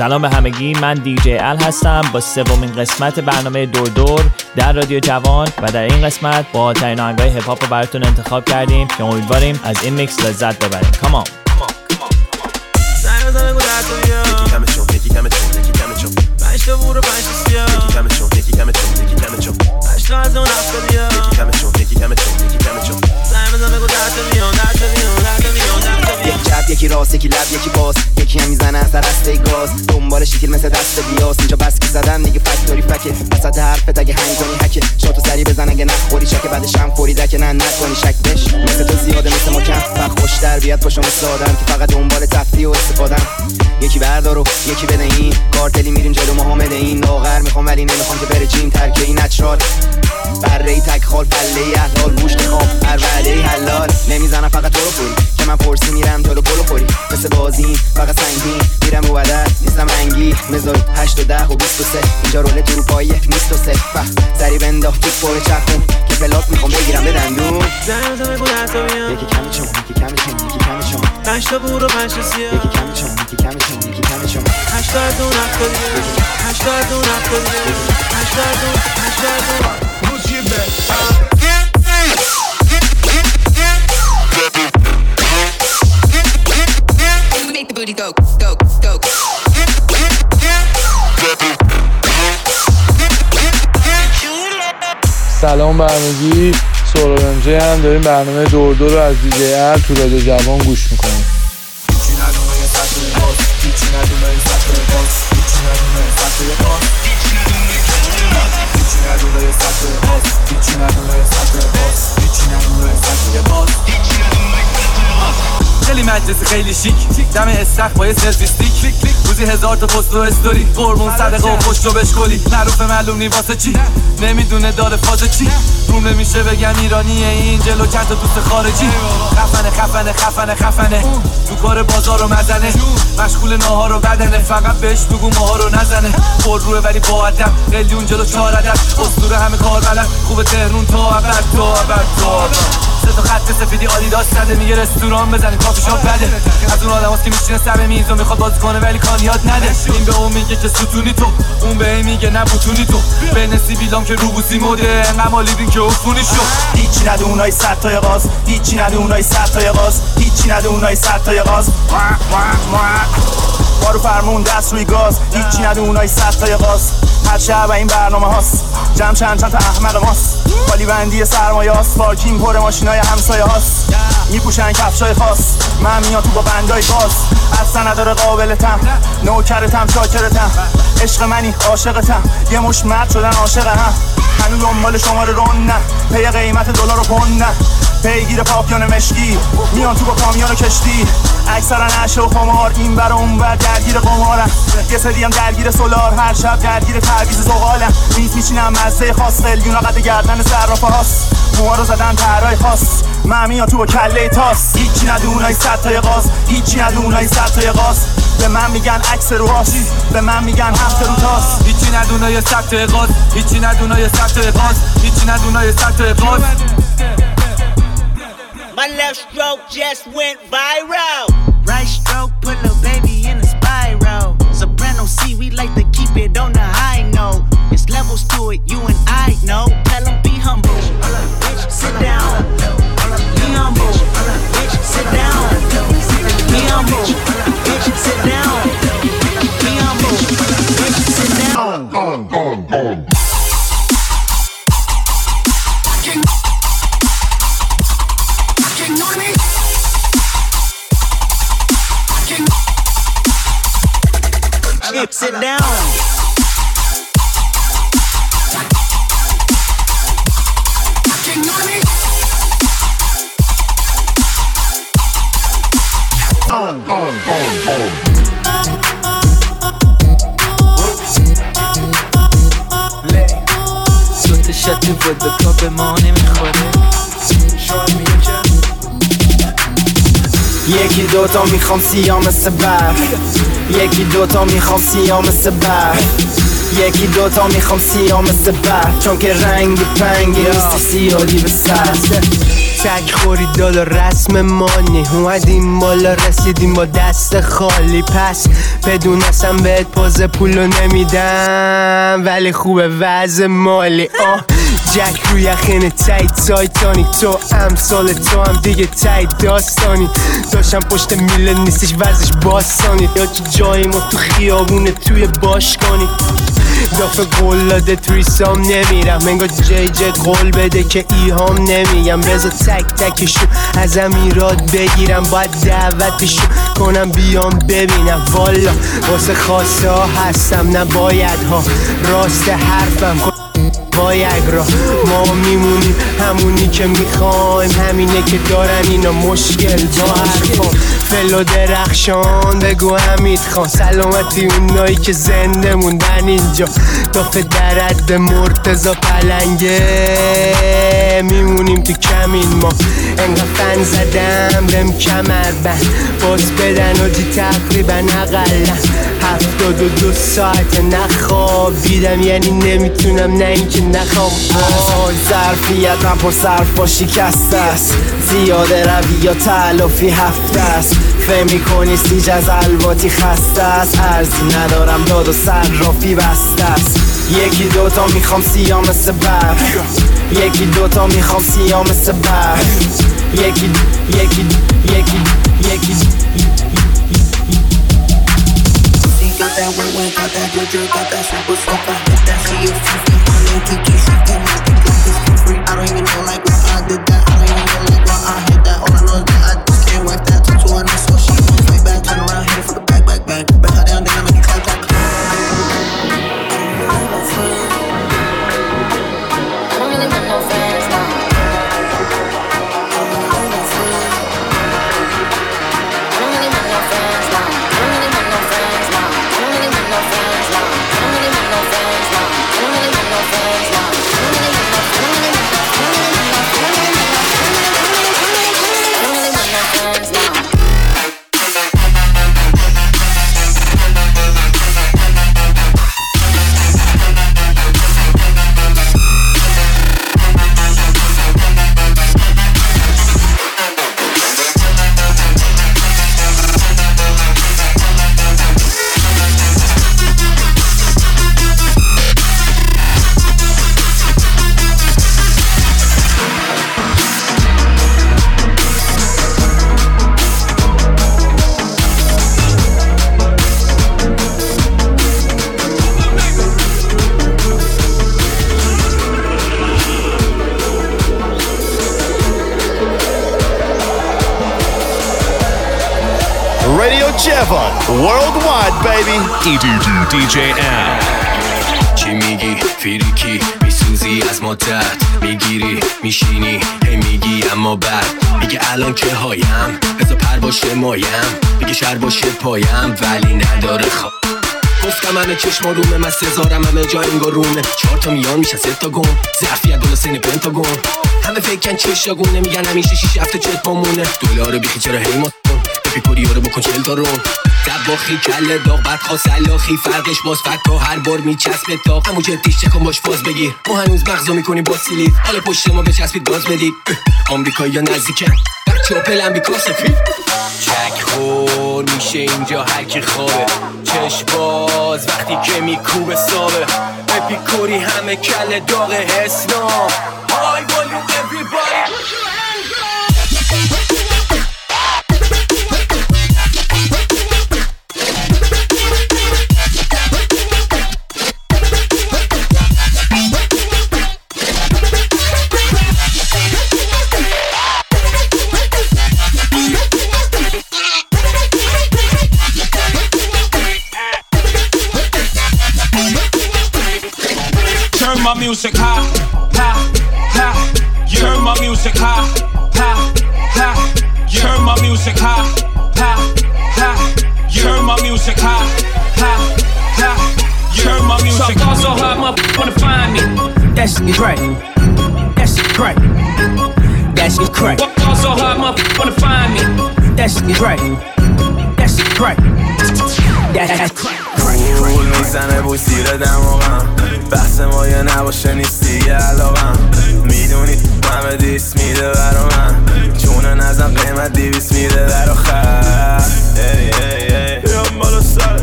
سلام به همگی، من دیجی ال هستم با سومین قسمت برنامه دور دور در رادیو جوان و در این قسمت با ترین آهنگای هپ هاپ رو براتون انتخاب کردیم که امیدواریم از این میکس لذت ببریم. کامان یکی راست یکی لب یکی باز یکی هم میزنه از دسته گاز دنبال شکل مثل دست بیاس اینجا بس که زدن دیگه فکتوری فکه وسط حرفت اگه هنگ کنی حکه شاتو سری بزن اگه نخوری شک بعدش هم خوری دکه نه نکنی شک بش مثل تو زیاده مثل ما کم فقط خوش در بیاد پاشو مثل آدم که فقط دنبال تفریح و استفادم یکی بردار و یکی بده این کارتلی میریم جلو محمد این لاغر میخوام ولی نمیخوام که بره جیم ترکه این نچرال بره تک خال پله احلال گوش میخوام هر وعده حلال نمیزنم فقط تو رو خوری که من پرسی میرم تو رو پلو خوری مثل بازی فقط سنگین میرم رو عدد نیستم رنگی مزای 8 و 10 و 23 اینجا رول تو رو پایه نیست و صفه سری بنداخت تو پاره چرخون که پلاک میخوام بگیرم به دندون زمزمه گل حسابیم یکی کمی چون یکی کمی چون یکی کمی چون 5 تا بور و 5 تا سیاه یکی کمی چون یکی کمی چون یکی کمی چون 8 تا دون افتادی 8 تا دون افتادی 8 تا دون 8 تا دون Make the booty go, go, go. سلام به همگی، سهراب امجی هم داریم برنامه دور دور رو از دیجی ال تو رادیو جوان گوش میکنیم. خیلی مجلس خیلی شیک دم استخ با یه سلفی استیک روزی 1000 تا پست و استوری قربون صدقه و خوش رو بشکلی معروف معلوم نی واسه چی نمیدونه داره فاز چی روم نمیشه بگم ایرانیه این جلو چند تا دوست خارجی خفنه تو کار بازار و مزنه مشغول ناهار و بدنه فقط بهش بگو ماها رو نزنه پر روه ولی با ادب قلیون جلو 4 عدد اسطوره همه کار بلد خوب تهرون تا ابد سه تا خط سفیدی آدیداس زده میگه رستوران بزنی کافی شاپ بده از اون آدماست که میشینه سر میز و میخواد بازی کنه ولی کان یاد نده این به اون میگه که ستونی تو اون به این میگه نه بوتونی تو بین سیبیلام که روبوسی مده انقدر مالیدین که افونی شد هیچی نده اونای 100 تا غاز هیچی نده اونای 100 تا غاز هیچی نده اونای 100 تا غاز بارو فرمون دست روی گاز هیچی نده اونای 100 تا غاز هر شب این برنامه هاست جمع چند تا احمق ماست خالی بندی سرمایه هاست پارکینگ پر ماشینای همسایه هاست میپوشن کفشای خاص من میاد تو با بندای باز اصلا نداره قابلتم نوکرتم شاکرتم عشق منی عاشقتم یه مش مرد شدن عاشق هم هنوز دنبال شماره رون نه پی قیمت دلار و پوند نه پیگیر پاپیون مشکی میان تو با کامیون و کشتی اکثرا عشق و خمار این بر اون بر درگیر قمارم یه سری هم درگیر سولار هر شب درگیر تعویض زغالم میچینم مزه خاص قلیون قد گردن صرافه هاست موها رو زدن طرای خاص من میان تو با کله تاس هیچی نده اونای 100 تا غاز هیچی نده اونای 100 تا غاز به من میگن عکس رو هاست به من میگن هفته رو تاس هیچی نده اونای 100 تا غاز هیچی نده اونای 100 تا غاز هیچی نده اونای 100 تا غاز My left stroke just went viral. Right stroke put a baby in a spiral. Soprano C, we like to keep it on the high note. It's levels to it, you and I know. Tell them be humble. Bitch, sit down. Be humble. Bitch, sit down. Be humble. Bitch, sit down. Be humble. Bitch, sit down. Sit down. سوت شتی ودکا به ما نمیخوره یکی دوتا میخوام سیاه مثل برف یکی دوتا میخوام سیاه مثل برف یکی دوتا میخوام سیاه مثل برف چون که رنگ پنگی نیستی سیاهی به سر تک خوری داد و رسم مانی اومدیم بالا رسیدیم با دست خالی پس بدونستم بهت پاز پولو نمیدم ولی خوبه وضع مالی جک روی یخین تایتانیک تو امثال تو هم دیگه داستانی داشتم پشت میله نیستش وزش باستانی یا که جایی ما تو خیابونه توی باشگانی دافه قول داده تویسام نمیرم انگار جی قول بده که ایهام نمیگم بذار تک تکشو از امیرات بگیرم باید دعوتشو کنم بیام ببینم والا واسه خواسته ها هستم نباید ها راست حرفم باید را ما میمونیم همونی که میخوایم همینه که دارن اینا مشکل با حرفا فلو درخشان بگو حمید خان سلامتی اونایی که زنده موندن اینجا دافه درد مرتضا پلنگه میمونیم تو کمین ما انقدر فن زدم رم کمر بند باز بدن و دی تقریبا اقلا 72 ساعت نخوابیدم یعنی نمیتونم نه اینکه نخوام ظرفیتم پر صرف با شکست است زیاده روی یا تلافی هفته است فهم میکنی سیج از الواتی خسته است ارزی ندارم داد و صرافی بسته است یکی دوتا میخوام سیاه مثل برف یکی دوتا میخوام سیاه مثل برف یکی Got that wet, got that good, got that super stuff. I hit that shit, you feel Kiki shifting, I think like this for free. I don't even know like why I did that. I don't even know like why I hit that. All I know is that I just can't wipe that tattoo on her, so she won't fight back. Turn around, hit it for the back. Bet her down, then I make it clap. I don't really want no friends now. Jevon worldwide baby DJ Al چی میگی فریکی میسوزی از مدت میگیری میشینی هی میگی اما بعد میگه الان که هایم بذار پر باشه مایم میگه شر باشه پایم ولی نداره خواب گفتم همه چشم رومه من سزارم همه جا انگارونه 4 تا میان میشن 3 تا گم ظرفیت بالا سین پنتاگون همه فکرن چشاگون نمیگن همیشه 6 هفته چت پامونه دلار بیخی چرا هی ما پیکوری رو بکن 40 تا رو دباخی کله داغ بعد خواست سلاخی فرقش باز فکا هر بار میچسبه تا همون جدیش چکن باش فاز بگیر ما هنوز مغزو میکنیم با سیلیت حالا پشت ما بچسبید گاز بدید آمریکایی ها نزدیکن بچه ها پلن بیکار سفید چک خور میشه اینجا هر کی خوابه چشم باز وقتی که میکوبه سابه پیکوری همه کله داغ اسلام های والوم everybody My music high, high, high. You heard my music high, high, high. You heard my music high, high, high. You heard my music high, high, high. You heard my music. So I fall so hard, motherfucker wanna find me. That shit crack. That shit crack. That shit crack. Fall so hard, motherfucker wanna find me. That shit crack. That shit crack. That crack. پول میزنه بوی سیر دماغم بحث ما یه نباشه نیستی یه علاقم میدونی همه دیس میده برا من چونه نزن قیمت 200 میده در آخر بیام بالا سر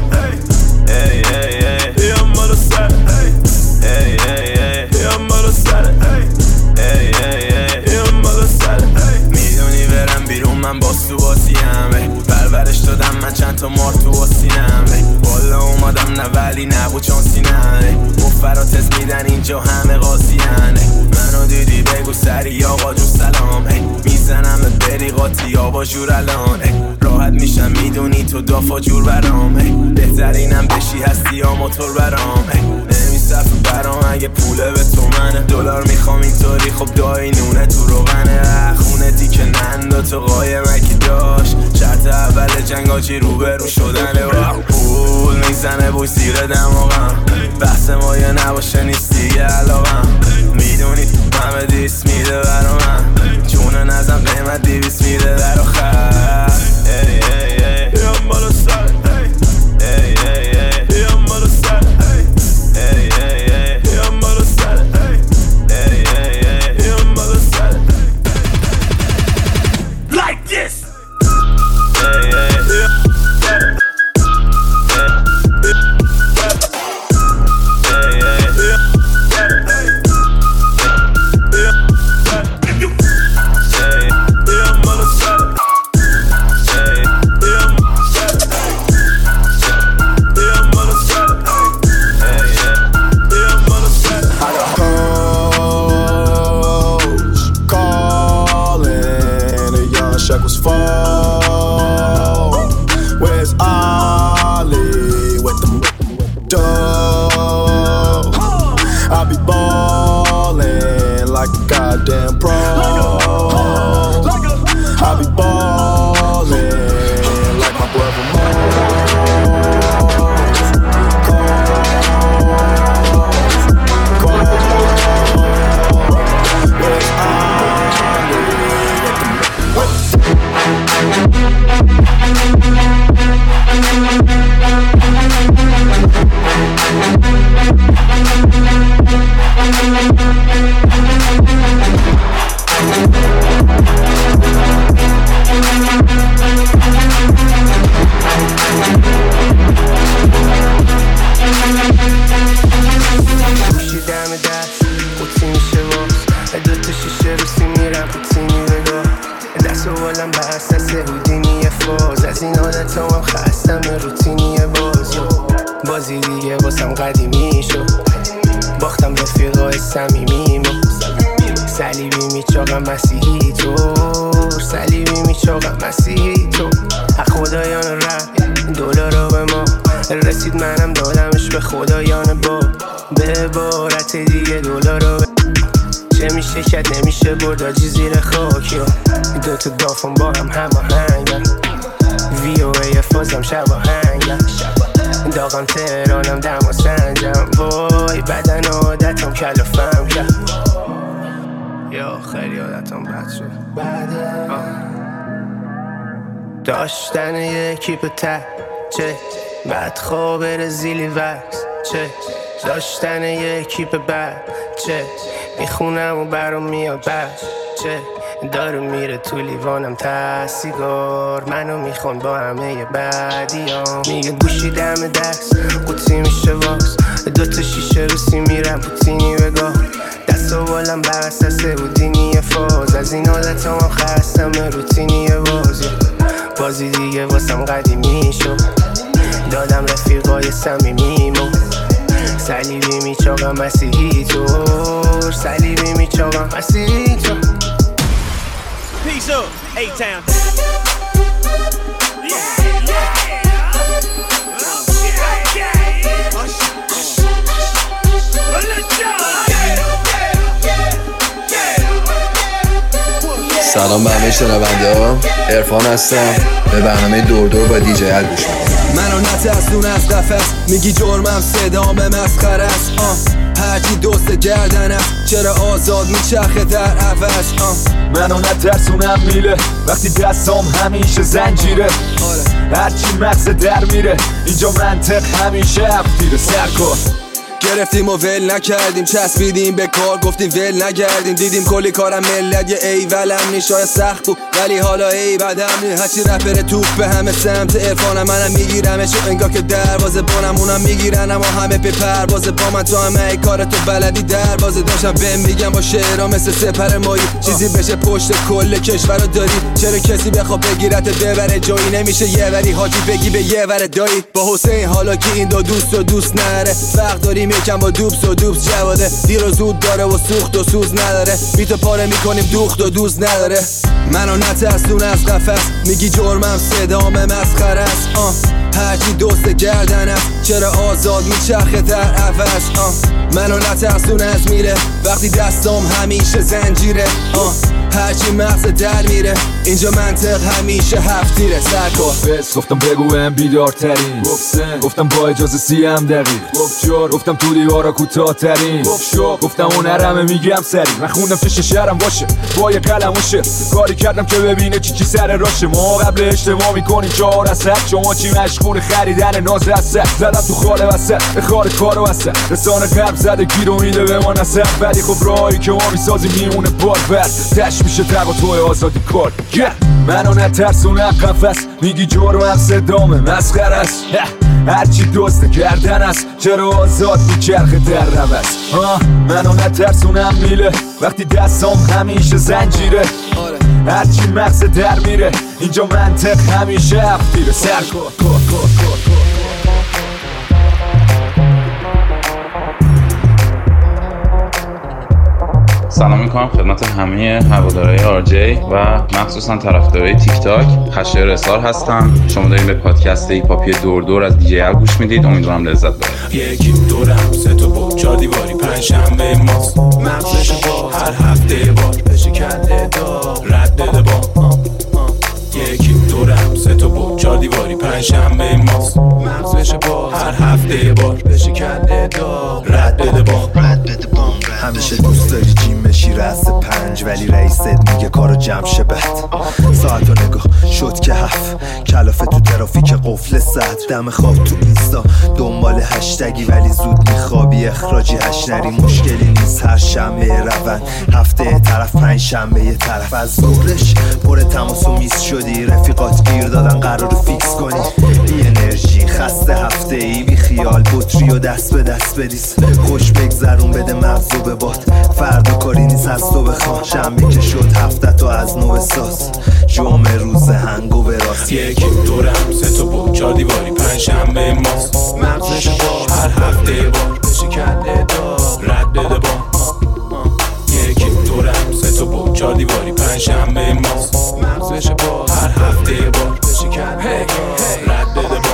بیام بالا سر بیام بالا سر بیام بالا سر میدونی برم بیرون من باز تو بازیم پرورش دادم من چند تا مار تو آسینم بالا اومدم نه ولی نبود چانسینم مفراتز میدن اینجا همه قاضیان منو دیدی بگو سری آقا جون سلام میزنم بری قاطی آبا جور الان راحت میشم میدونی تو دافا جور برام بهترینم بشی هستی یا موتور برام نمیصرف برام اگه پوله به تو منه دلار میخوام اینطوری خب دایی نونه تو روغنه خونه دیگه نندا تو قایم اگه داشت شرط اول جنگ آجی روبرو شدنه و پول میزنه بوی زیر دماغم بحث ما یه نباشه نیست دیگه علاقم میدونی همه دیس میده برا من چونه نزن قیمت 200 میده در آخر بیام بالا سر بیام بالا سر بیام بالا سر بیام بالا سر like this داغم تهرانم دم و سنجم وای بدن عادتم کلافم کرد یا خیلی عادتم بد شد داشتن یکی به ته چه بعد خواب رزیلی وکس چه داشتن یکی به بعد چه میخونم و برام میاد بد چه داره میره تو لیوانم سیگار منو میخون با همه بعدیام میگه گوشی دم دست قوطی میشه واکس دوتا شیشه روسی میرم پوتینی بگاه دست و بالم برسسه بودینی فاز از این عادتام هم خستم روتینی بازی دیگه واسم قدیمی شد دادم رفیقای سمیمیمو صلیبی میچاقم مسیحی طور صلیبی میچاقم مسیحی طور Peace up, A-Town. سلام به همه شنونده، عرفان هستم. به برنامه دور دور با دیجی ال گوش میکنم. منو نترسون از قفس، میگی جرمم صدام مسخره است. هرچی دوست گردن است، چرا آزاد میچرخه در عوض. منو نترسونم میله وقتی دستام همیشه زنجیره. هرچی مغز در میره اینجا منطق همیشه افتی رو سر کن. گرفتیم و ول نکردیم، چسبیدیم به کار گفتیم ول نگردیم، دیدیم کلی کارم ملت یه ایولم نی، شاید سخت بود ولی حالا ای بدم نی، هرچی رپر توپ به همه سمت عرفانم، منم میگیرمش انگار که دروازه بانم، اونم میگیرن اما همه به پروازه با من، تو همه ای کار تو بلدی دروازه داشتم بهم میگم با شعرها مثل سپر مایی چیزی بشه پشت کل کشورو داری، چرا کسی بخواد بگیرت ببره جایی نمیشه یه وری حاجی بگی به یه ور دایی، با حسین حالا که این دو دوست و دوست نره، فرق داریم یکم با دوبس و دوبس جواده، دیر و زود داره و سوخت و سوز نداره، بیتو پاره میکنیم دوخت و دوز نداره، منو نترسون از قفس، میگی جرمم صدام مسخره است، هرچی دوست گردن است چرا آزاد میچرخه در عوض، منو نترسون از میره وقتی دستام همیشه زنجیره، هرچی مغز در میره اینجا منطق همیشه هفتیره، سرکار بس گفتم بگو هم بیدارترین، گفتم با اجازه 30 دقیق، گفتم تو دیوارا کوتاه ترین، گفتم اون هرمه میگم سری، من خوندم فش شهرم باشه با یه قلم و شعر، کاری کردم که ببینه چی سر راشه، ما قبل اجتماع میکنیم 4 از 7، شما چی مشغول خریدن ناز از سر، زدم تو خاله وسط خار کارو وسط، رسانه قلب زده گیرو میده به ما نصب، ولی خب راهی که ما میسازیم میمونه بار بر، تش میشه تقاطع آزادی کار، منو نترسون قفس، میگی جرمم صدام مسخره است، هرچی دوست گردن است چرا آزاد میچرخه در روز، منو نترسونم میله وقتی دستام همیشه زنجیره، هرچی مغز در میره اینجا منطق همیشه هفتیره، سرکار سلام میکنم خدمت همه هوادارهای آرجی و مخصوصا طرفدارای تیک تاک، خشایار رسال هستم. شما دارین به پادکست هیپاپی دور دور از دی جی ال گوش میدید، امیدوارم لذت ببرید. یکی دورم 3 تا با 4 دیواری 5 شنبه ماست، مغزش با هر هفته بار بشه کنده دار رد بده با یکی دورم 3 تا با 4 دیواری 5 شنبه ماست، مغزش با هر هفته بار بشه کنده دار رد بده با همیشه دوست داری جیم بشی رأس 5 ولی رئیست میگه کارو جمع شه بد، ساعت و نگاه شد که 7 کلافه تو ترافیک قفل صد، دم خواب تو اینستا دنبال هشتگی ولی زود میخوابی اخراجی هش نری، مشکلی نیست هر شنبه روند، هفته طرف 5 شنبه یه طرف، از ظهرش پر تماس و میس شدی، رفیقات گیر دادن قرار فیکس کنی، بی انرژی خسته هفته ای بی خیال بطری و دست به دست بریز، خوش بگذرون بده مغزو به باد، فردا کاری نیست از تو بخواه، شنبه که شد هفته تو از نو بساز، جمعه روز هنگو به راست، یکی دورم 3 تا با 4 دیواری 5 شنبه ماست، مغزش با هر هفته بار بشه کنده دار رد بده با یکی دورم 3 تا با 4 دیواری 5 شنبه ماست، مغزش با هر هفته بار بشه کنده دار رد بده با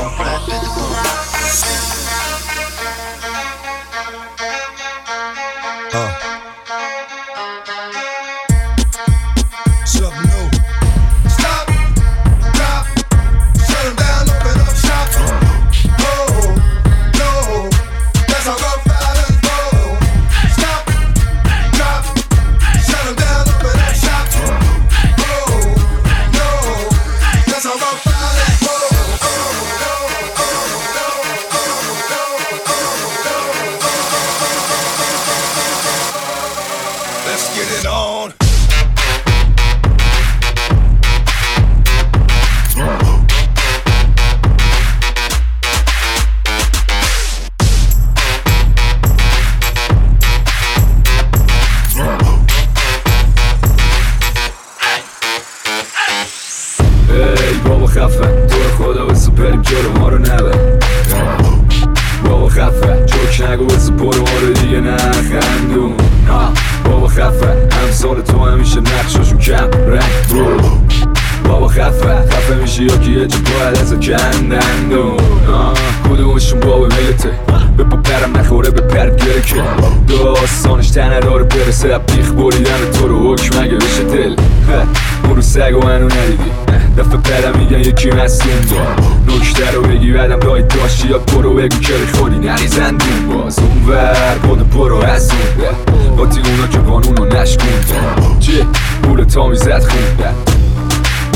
کدومشون بابا میلته بپا پرم نخوره به پرد گره که داستانش تنه داره برسه بیخ بریدن تو رو حکم اگه بشه دل، اون رو سگ و منو ندیدی دفعه پرم میگن یکی مستون دار نکته رو بگی بعدم رای داشتی یا برو بگو که خودی نری زندون باز اون ور بود برو از اون باتی اونا که قانون رو نشکوندن چه پول تا میزد خوندن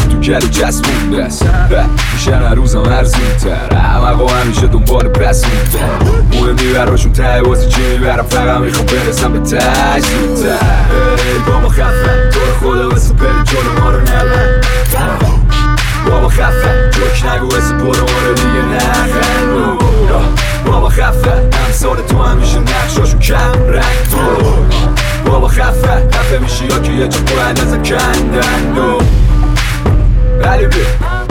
تو گلو چسبونده است میشن هر روزم ارزونتر همه همیشه دنبال بس مونده مهم براشون ته واسه چی میبرم فقط میخوام برسم به ته زودتر ای بابا خفه تو رو خدا واسه بری جلو ما رو نبر بابا خفه جوک نگو واسه برو ما رو دیگه نخندو بابا خفه امثال تو همیشه نقشاشون کم رنگ تو بابا خفه میشی یا که یه چه باید ازم کندن ولی بی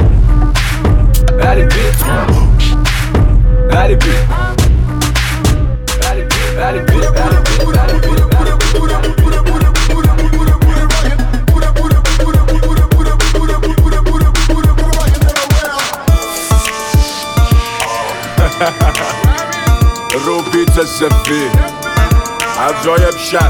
ولی بی ولی بی ولی بی رو بیت سفید عجایب شر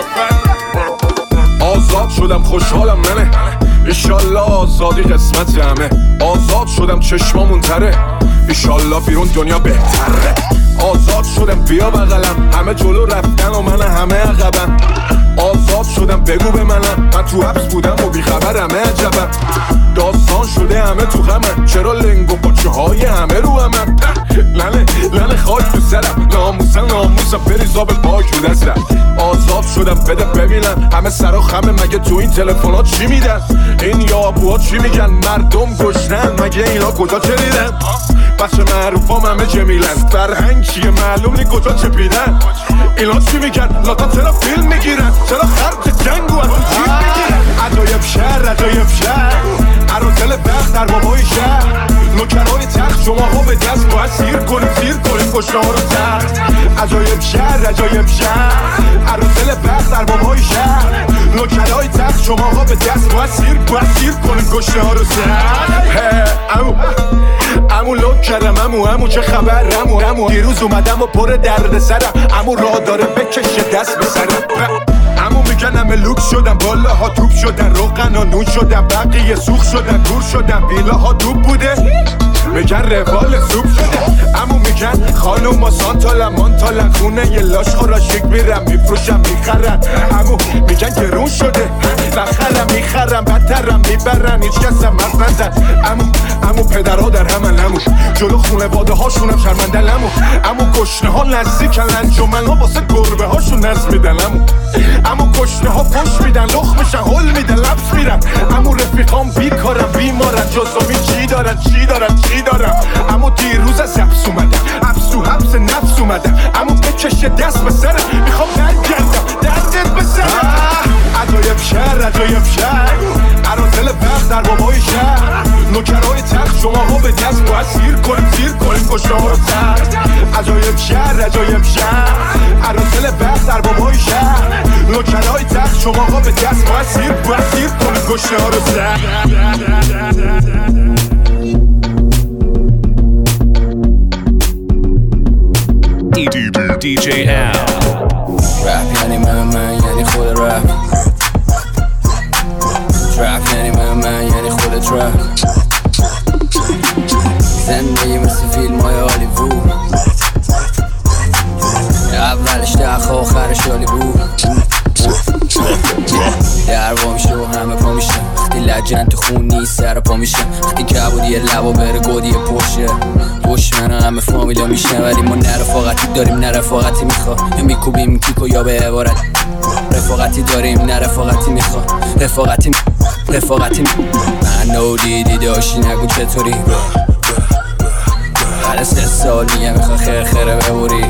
آزاد شدم خوشحالم منه ایشالله آزادی قسمت همه آزاد شدم چشمامون تره ایشالله بیرون دنیا بهتره آزاد شدم بیا بغلم همه جلو رفتن و من همه عقبم آزاد شدم بگو به منم من تو حبس بودم و بیخبر همه عجبم داستان شده همه تو غمم چرا لنگ و پاچه های همه رو همم لنه خاک تو سرم ناموسم بریزا به پاک رو دستم آزاد شدم بده ببینم همه سر و خمه مگه تو این تلفنات چی میدن این یابوها چی میگن مردم گشنن مگه اینا کجا چه دیدن بچه معروفام همه جمیلن فرهنگ چیه معلوم نی کجا چه پیدن اینا چی میگن لاتا چرا فیلم میگیرن چرا خرج جنگو از تو چیپ میگیرن عجایب شهر عروضل بخت در بابای شهر نوکرهای تخت شما ها به دست باید سیر کنیم کشنه ها رو تخت عجایب شهر عروضل بخت در بابای شهر نوکرهای تخت شما ها به دست باید سیر کنیم کشنه ها رو تخت امو لوک کردم امو چه خبر امو دیروز اومدم و پر درد سرم امو راه داره بکشه دست به سرم امو میگن همه لوک شدم بالا ها توپ شدن روغن و نون شدن بقیه سوخ شدن دور شدن ویلا ها دوب بوده میگن روال سوپ شده امو میگن خانوم ما مانتالن خونه یه لاش خورا شک میرم میفروشم میخرن امو میگن گرون شده بخرم میخرم بدترم میبرن هیچ کس هم مرد نزد امو پدرها در همن امو جلو خونه واده هاشونم شرمندن امو گشنه ها نزدیکن انجمن ها واسه گربه هاشون نزد میدن امو گشنه ها فش میدن لخ میشن هل میدن لبس میرن امو رفیقام بیکارم بیمارن جزامی چی دارن امو دیروز از حبس اومدم حبس نفس اومدم امو بکشه دست به سرم میخوام برگردم دردت به سرم عجایب شهر عروضل بخت در بابای شهر نوکرهای تخت شما ها به دست باید سیر کنیم کشنه ها رو تخت عجایب شهر عروضل بخت در بابای شهر نوکرهای تخت شما ها به دست باید سیر کنیم کشنه ها رو تخت DJ Al رپ یعنی من یعنی خود رپ ترپ یعنی من یعنی خود ترپ زندگی مثل فیلم های هالیوود اولش دخ آخرش هالیوود در وا میشه و همه پا میشن وقتی لجن تو خون نیست سر پا میشن وقتی کبودی لبا بره گودی پشه دشمن همه فامیلا میشن ولی ما نه رفاقتی داریم نه رفاقتی میخوا یا میکوبیم کیکو یا به عبارت رفاقتی داریم نه رفاقتی میخوا رفاقتی من نو دیدی داشتی نگو چطوری بعد 3 سال میگه میخوا خیره ببوری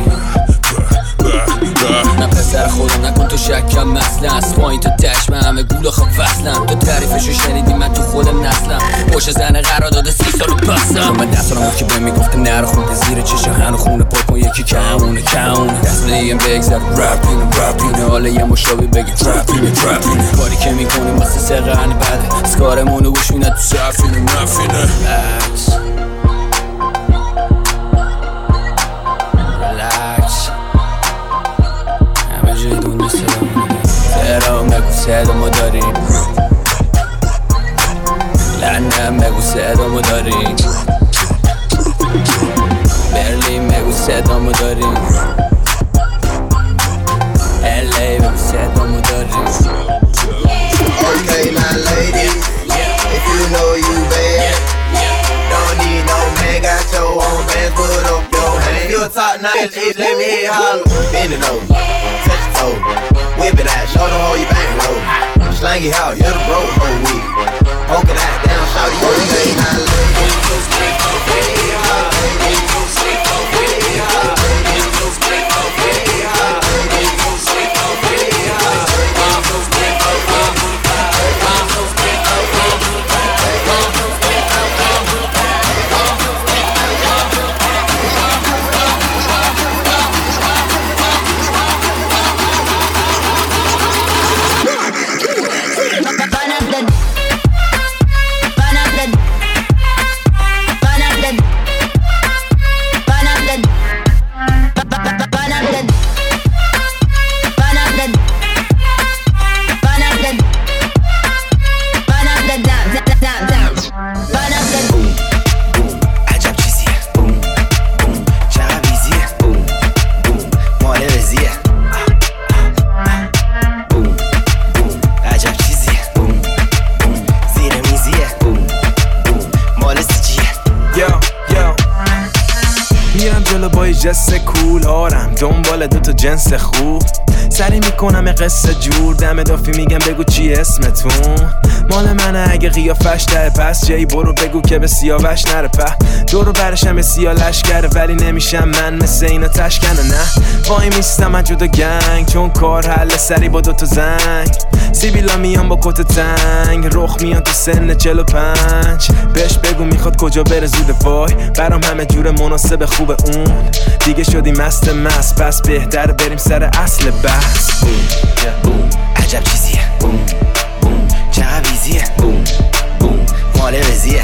من پسر خودم نکن تو شکم مثلا از پایین تا تش من همه گول آخه فصلم تو تعریفشو شنیدی من تو خودم نسلم پشت زن قرار داده 30 سالو پسم من دستانم بود که به میگفتم نرو خونده زیر چشه هنو خونه پا کن یکی کمونه دست دیگم بگذر رپینه حالا یه مشابه بگی ترپینه کاری که میکنیم واسه 3 قرن بده اسکارمونو گوش میده تو سفینه صدامو داریم لندن بگو صدامو داریم برلین بگو صدامو داریم LA بگو صدامو داریم Okay, my lady, if you know top notch, let me hear holler. Bend it over, touch your toe, whip it out, show them how you bang roll. Slang it out, you're the bro, whole week. Poke it out, down, shout it, you ain't not looking. جس کول آرم دنبال دوتا جنس خوب سری میکنم قصه جور دم دافی میگم بگو چی اسمتون مال منه اگه قیافش داره پس جایی برو بگو که به سیاوش نره په دورو برشم به سیا لشکره ولی نمیشم من مثل اینا تشکنه نه وای میستم من جدا گنگ چون کار حل سری با دوتا زنگ سیبیلا میان با کت تنگ رخ میان تو سن 45 بهش بگو میخواد کجا بره زود وای برام همه جور مناسب خوب اون دیگه شدی مست پس بهتر بریم سر اصل بحث بوم عجب چیزیه بوم بوم چقدر بیزیه بوم بوم مال رزیه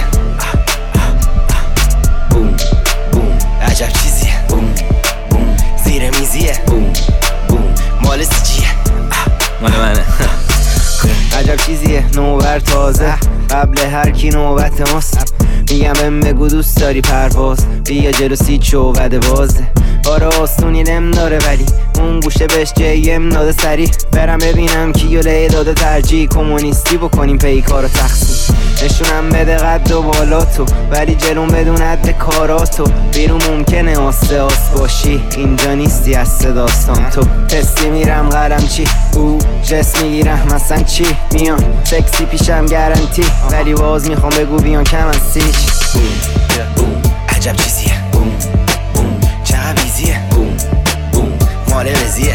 بوم بوم عجب چیزیه بوم بوم زیر میزیه بوم بوم مال سیجیه مال منه عجب چیزیه نوبر تازه قبل هر کی نوبت ماست میگم بهم بگو دوست داری پرواز بیا جلو سیچ شعبده بازه آره آستونی نم داره ولی اون گوشه بهش جیم داده سری برم ببینم کیوله داده ترجیح کمونیستی بکنیم پیکارو تقسیم نشونم بده قد و بالاتو ولی جلوم بدون حد کاراتو بیرون ممکنه آسته آس باشی اینجا نیستی از داستان تو تستی میرم قلم چی او جس میگیرم مثلا چی میان سکسی پیشم گارانتی ولی باز میخوام بگو بیان کم از سیچ بوم عجب چیزیه بوم بوم چقدر بیزیه بوم بوم مال رزیه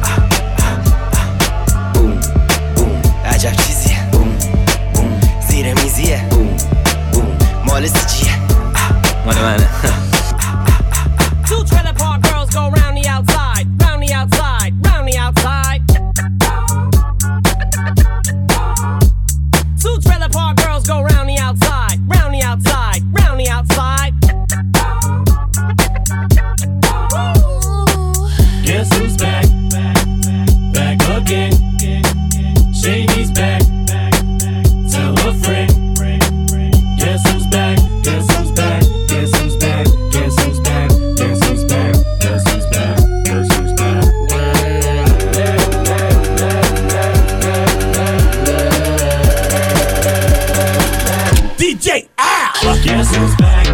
بوم بوم عجب چیزیه بوم بوم زیر میزیه بوم بوم مال سیجیه مال منه Two trailer park girls go round the outside, round the outside, round the outside. Two trailer park girls go round the outside, round the outside, round the outside. Guess who's back? Back again. Shady's back. Tell a friend. Guess who's back? Guess who's back? Guess who's back? Guess who's back? Guess who's back? Guess who's back? Guess who's back? DJ Al. Guess who's back?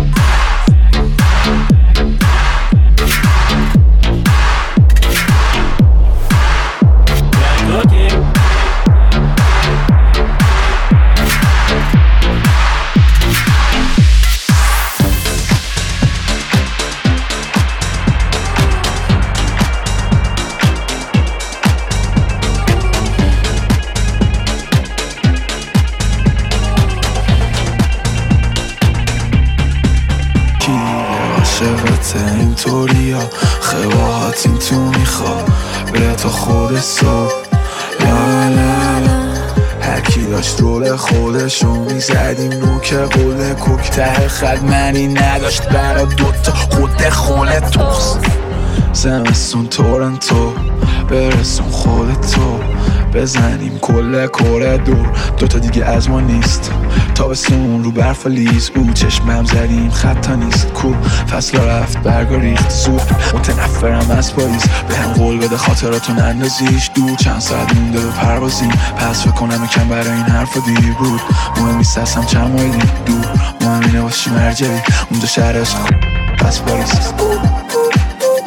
اینطوری ها خواهت این تو میخواد به تا خود صبح لا لا لا هرکی داشت رول خودشو میزدیم نوک قول کوک ته خد منی نداشت برا دوتا خود خوله توخست زمستون تورنتو برسون خودتو بزنیم کل کره دور دوتا دیگه از ما نیست تابستون رو برف لیز او چشمم زدیم خطا نیست کو فصل رفت برگا ریخت زود متنفرم از پاییز به هم قول بده خاطراتون اندازیش دور چند ساعت مونده به پروازیم پس فکر کنم کم برای این حرفا دیر بود مهم نیست هستم چند مایلی دور مهم اینه واسه مرجعی اونجا شهر عشق پس پاریس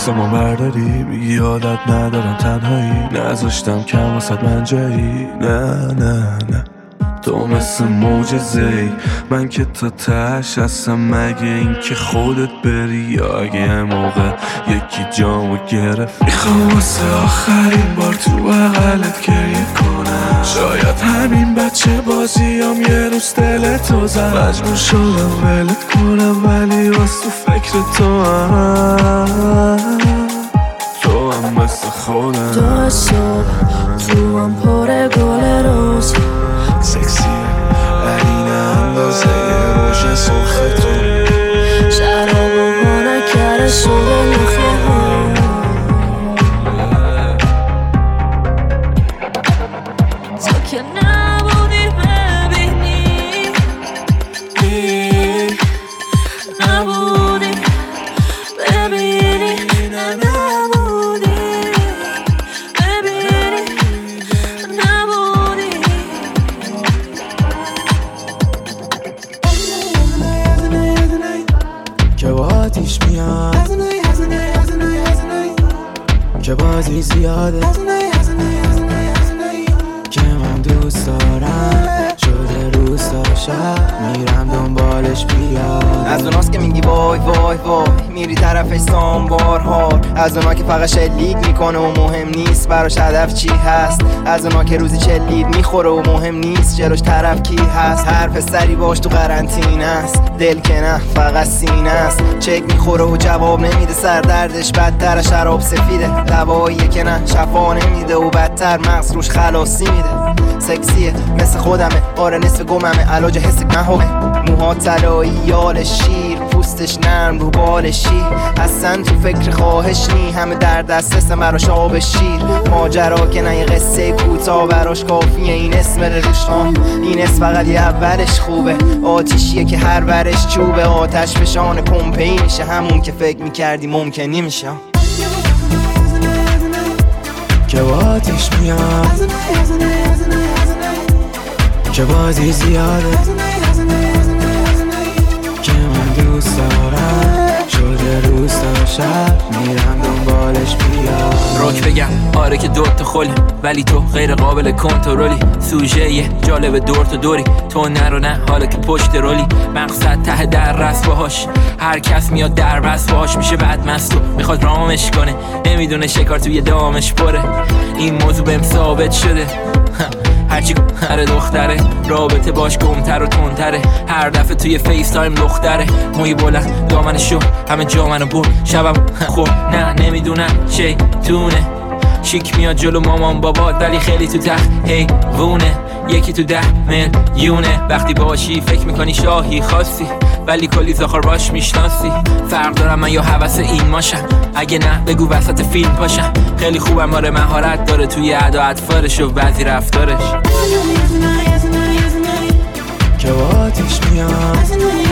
عکسمو برداری میگی عادت ندارم تنهایی نذاشتم کم واسد من جایی نه تو مثل معجزه‌ای من که تا تهش هستم مگه این که خودت بری یا اگه یه موقع یکی جامو گرفت میخوام واسه آخرین بار تو بغلت گریه کنم شاید همین بچه بازیام یه روز دلتو زد مجبور شدم ولت کنم ولی واسه فکر تو هم مثل خودم تو صبح تو هم پر گل روز سکسیه ولی نه اندازه روژ سرختون شرابو با نکره شده نخیه تو که نبودی ببینی نبودی ببینی نبودی ببینی نبودی که با آتیش میاد که بازی زیاده که من دوست دارم شده روستا شب میرم دنبالش بیاد از اوناست که میگی وای وای وای میری طرفش سامبارها از اونا که فقط شلیک میکنه و مهم نیست براش هدف چی هست از اونا که روزی چلید میخوره و مهم نیست جلوش طرف کی هست هر پسری باش تو قرنطینه است دل که نه فقط سینه است چک میخوره و جواب نمیده سردردش بدتر شراب سفیده دواییه که نه شفا نمیده و بدتر مغز روش خلاصی میده سکسیه مثل خودمه آره نصف گممه علاج حس نهمه موها طلایی یال شیر پوستش نرم رو بال شیر اصلا تو فکر خواهش نی همه در دسترسه براش آب شیر ماجرا که نه یه قصه کوتاه براش کافیه این اسم روش این اسم فقط یه اولش خوبه آتیشیه که هر ورش چوبه آتش فشان پمپی میشه همون که فکر میکردی ممکن نمیشه که با آتیش میاد که بازی زیاده که من دوست دارم شده روستا شب میرم دنبالش بیاد روک بگم آره که دوت خله ولی تو غیر قابل کنترلی سوژه یه جالب دور تو دوری تو نرو نه حالا که پشت رولی مقصد ته در رست باهاش هر کس میاد در بست باهاش میشه بدمست و میخواد رامش کنه نمیدونه شکار توی دامش پره این موضوع بهم ثابت شده هرچی هر دختره رابطه باش گمتر و تندتره هر دفعه توی فیس تایم دختره موی بلند دامن شو همه جا منو بر شبم خب نه نمیدونم چه تونه شیک میاد جلو مامان بابات ولی خیلی تو تخت هی وونه یکی تو 10 میلیونه وقتی باشی فکر میکنی شاهی خاصی ولی کلی زاخار باش میشناسی فرق دارم من یا حوث این ماشم اگه نه بگو وسط فیلم پاشم خیلی خوبم آره مهارت داره توی ادا اطفارش و بعضی رفتارش که با آتیش میاد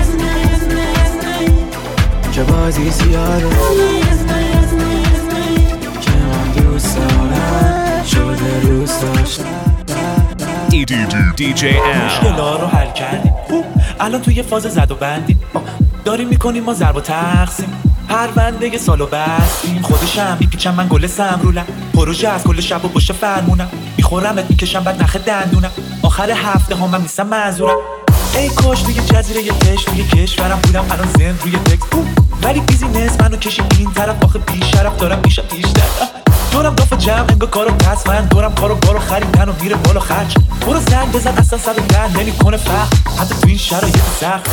که بازی زیاده که من دوست دارم شده روستا شب DJ Al مشکلا رو حل کردیم الان توی فاز زد و بندیم داریم میکنیم ما ضرب و تقسیم پرونده سالو بستیم خودشم میپیچم من گل سمرولم پروژه از کل شب و پشت فرمونم میخورمت میکشم بعد نخ دندونم آخر هفته ها من نیستم معذورم ای کاش توی جزیره یه کش توی کشورم بودم الان زند روی تکس ولی بیزینس منو کشید این طرف آخه بیشرف دارم میشه بیشتر دورم دافت جمع انگا کارو پس من دورم کارو بارو خریدن و میره بالا خرج برو زنگ بزن اصلا 110 نمیکنه فرق حتی تو این شرایط سخت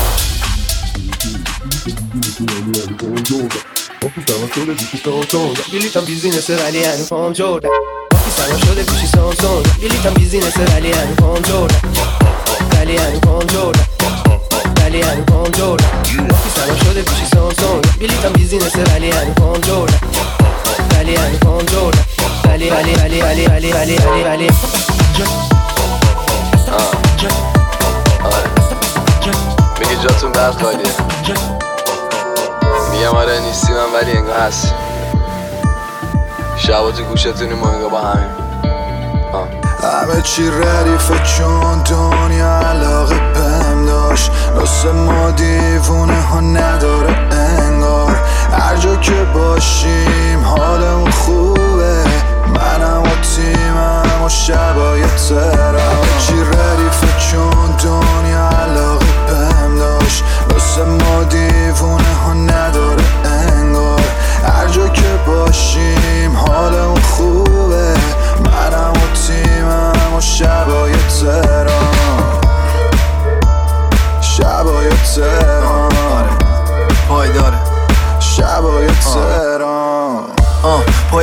بلیتم بیزینسه ولی هنو پام جوردن وقتی سلام شده پیشی سامسون بلیتم بیزینسه ولی هنو پام جوردن ولی هنو پام جوردن ولی هنو پام جوردن وقتی سلام شده پیشی سامسون بلیتم بیزینسه ولی هنو پام جوردن ولی هنو پام جوردن ولی میگه جاتون برد خالیه میگم آره نیستی من ولی انگاه هست شبا تو گوشتونی ما انگاه با همین همه چی ردیفه چون دنیا علاقه بهم داشت راست ما دیوونه ها نداره انگار هر جا که باشیم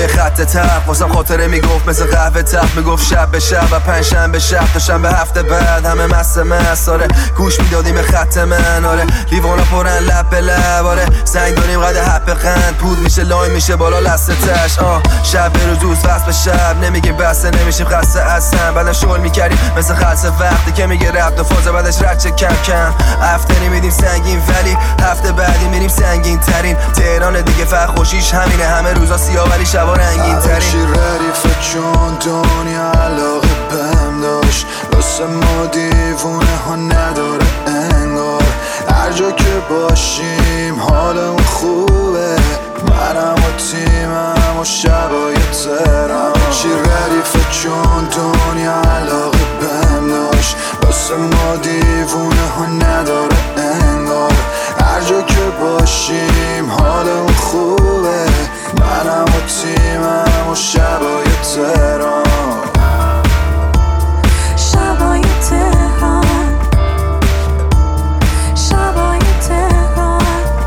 روی خط تق واسم خاطره میگفت مثل قهوه تق میگفت شب به شب و پنجشنبه شب تا شنبه هفته بعد همه مست آره گوش میدادیم به خط من آره لیوانا پرن لب به لب آره سنگ داریم قد حب قند پود میشه لاین میشه بالا لسته تش شب به روز وصل به شب نمیگیم بسته نمیشیم خسته اصلا بعدم شغل میکردیم مثل خلص وقتی که میگه رفت و فاز بعدش رد چه کم کم هفته نمیدیم سنگین ولی هفته بعدی میریم سنگین ترین تهران دیگه فقط خوشیش همینه همه روزا سیاه ولی شبا رنگین ترین چی ردیفه چون دنیا علاقه بهم داشت واسه ما دیوونه ها نداره انگار هر جا که باشیم حالمون خوبه منم و تیمم و شبای ترم چی ردیفه چون دنیا علاقه بهم داشت واسه ما دیوونه ها نداره انگار هر جا که باشیم حالمون خوبه منم و تیمم و شبای تهران شبای تهران شبای تهران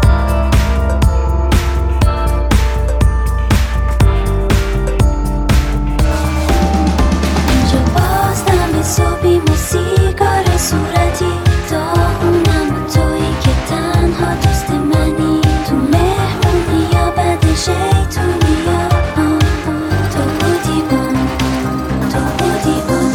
اینجا باز دم صبحی موسیقار صورتی داغونم و تویی که تنها دوست منی تو مهمونی یا بعد شیطونی یا تو بودی بان تو بودی بان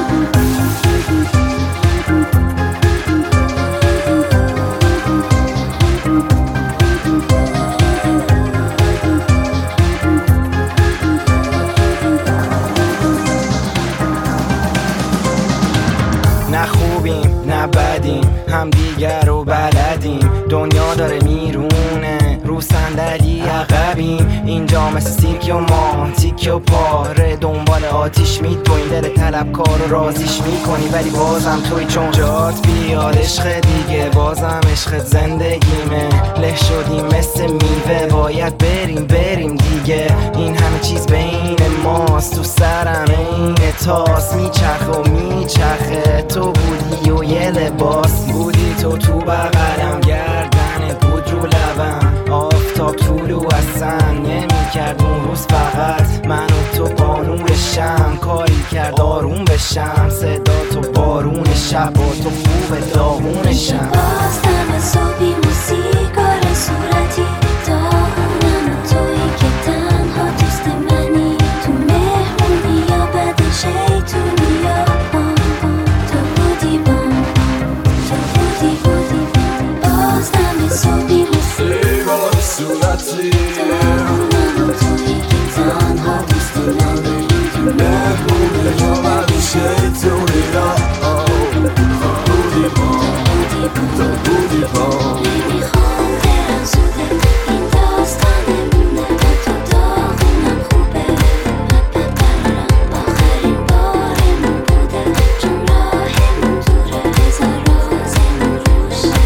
نه خوبیم نه بدیم هم دیگر رو بلدیم دنیا داره میرونه رو صندلی عقبیم اینجا مثل سیرک و ما تیک و پاره دنبال آتیش میدویم دل طلبکار رو رازیش میکنی ولی بازم توی چون جات بیاد عشق دیگه بازم عشق زندگیمه له شدیم مثل میوه باید بریم دیگه این همه چیز بین ماست تو سرم این تاس میچرخه و میچرخه تو بودی و یه لباس بودی تو بغلم گردنت بود رو لبم آفتاب طولو اصلا نمیکرد اون روز فقط من و تو با نور شم کاری کرد آروم بشم صدا تو بارون شب با تو خوب داغون شم باز دم صبحی موسیقار صورتی داغونم و تویی که تنها دوست منی تو مهمونی یا بعد شیطونی یا تو بودی بان تو بودی باز دم صبحی موسیقار صورتی داغونم و تویی که تنها دوست منی تو مهمونی یا بعد شیطونی یا نمیخوام برم زوده این داستانمونه با تو داغونم خوبه برم آخرین بارمون بوده چون راهمون دوره بذار رازمون روشه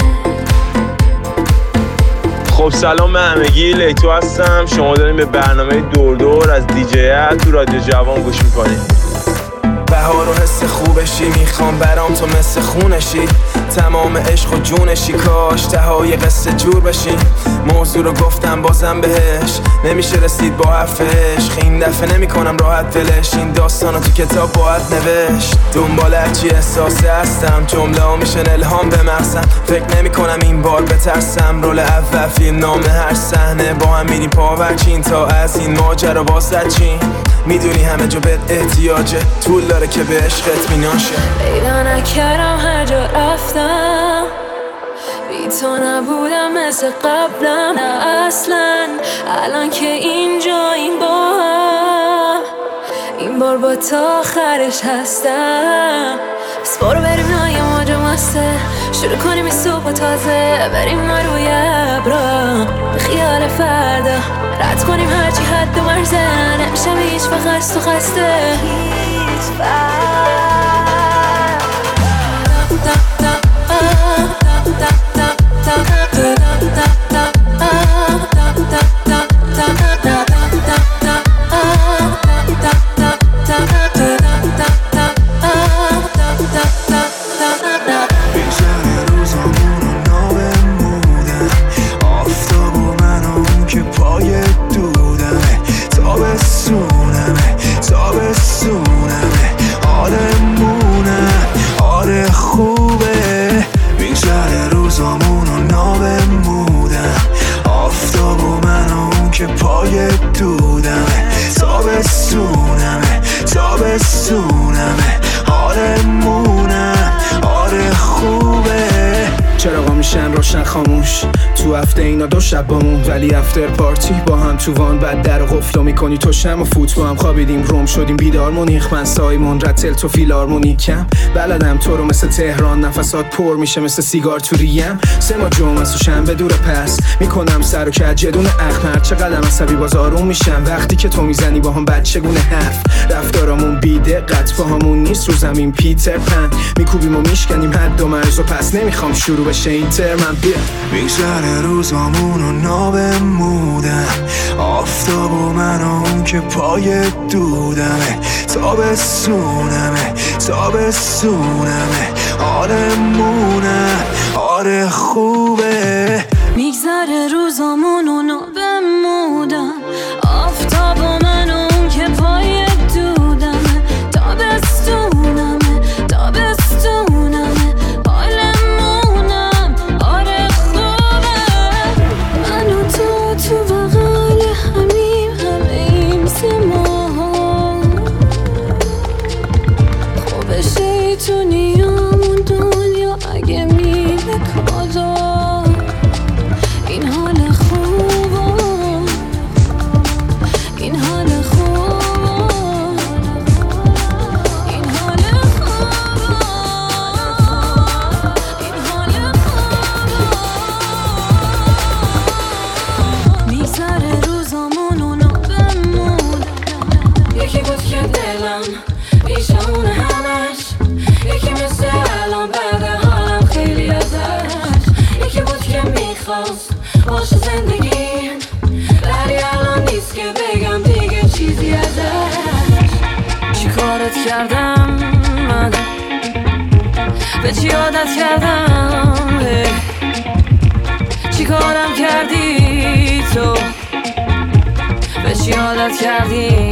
خب سلام به همگی لیتو هستم شما داریم به برنامه دور از دیجی تو رادیو جوان گوش میکنید بهار و حس خوبشی میخوام برام تو مثل خونشی تمام عشق و جونشی کاش تهای قصه جور بشی موضوع رو گفتم بازم بهش نمیشه رسید با حرف عشق این دفعه نمی کنم راحت دلش این داستانو تو کتاب باید نوشت دنبال هرچی احساسه هستم جمله ها میشن الهام به مغزم فکر نمی کنم این بار بترسم رول اول فیلم نامه هر صحنه با هم میریم پاورچین تا از این ماجرا واسه چین میدونی همه جا بهت احتیاجه طول داره که به عشقت میناشه پیدا نکردم هر جا رفتم بی تو نبودم مثل قبلم نه اصلا الان که اینجا این با هم این بار با تا آخرش هستم بس برو بریم نای موجا مسته شروع کنیم این صبح تازه بریم ما روی ابرا به خیال فردا رد کنیم هرچی حد و مرزه نمیشه به هیچ وقت تو خسته هیچ وقت آفتاب و من اون که پای دودمه تا روشن خاموش تو هفته اینا 2 شب بامون، ولی افتر پارتی با هم تو وان، بعد در قفلو میکنی تو شم و فوت با هم خوابیدیم روم شدیم بیدار مونیخ، من سایمون رتل تو فیلارمونیکم، بلدم تو رو مثل تهران نفسات پر میشه مثل سیگار تو ریم، 3 ماه جمعه و شنبه دور پس میکنم سر و کج جدون اخمر، چقدر عصبی باز آروم میشم وقتی که تو میزنی با هم بچگونه حرف، رفتارامون بی‌دقت با همون نیست رو زمین پیتر پن، میکوبیم و میشکنیم حد و مرز و پس نمیخوام شروع بشه این ترمم بیا میگذره روزامون و نابمودم، آفتاب و من و اون که پای دودمه، تابستونمه آرمونه آره خوبه. میگذره روزامون و نابمودم، آفتاب و من و اون که پای دودمه، تابستونمه آرمونم آره خوبه. من و تو بغل همیم همه ایم 3 ماه، خوبه شیطونیامون دنیا اگه میده کادا، این حال خوبه این حال خوبه این حال خوبه این حال خوبه. میگذره روزامون و نابمون، یکی بود که دلم بیشمونه همش، یکی مثل الان بعد حالم خیلی ازش، یکی بود که میخواست باشه زندگیم، ولی الان نیست که بگم دیگه چیزی ازش. چی کارت کردم من، به چی عادت کردم، چی کارم کردی تو، به چی عادت کردی،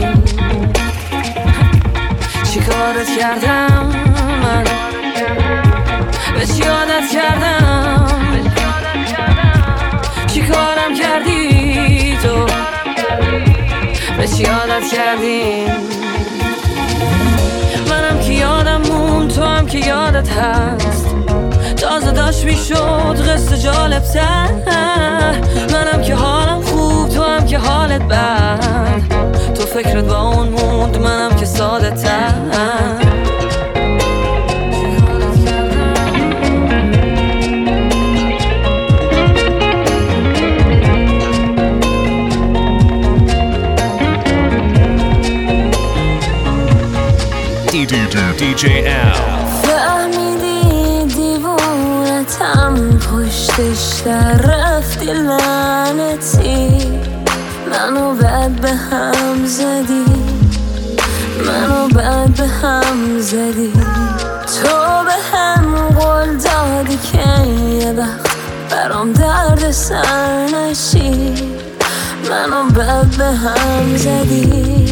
چی کارت کردم من، به چی عادت کردم، چی کارم کردی تو، به چی عادت کردی. منم که یادم مون تو هم که یادت هست، تازه داشت میشد قصه جالب تر، منم که حالم خوب تو هم که حالت بد، تو فکرت با اون موند منم که ساده تر. DJ L. فهمیدی دیوونتم پشتش در رفتی لعنتی، منو بد به هم زدی، منو بد به هم زدی، تو به هم قول دادی که یه وقت برام درد سر نشی، منو بد به هم زدی.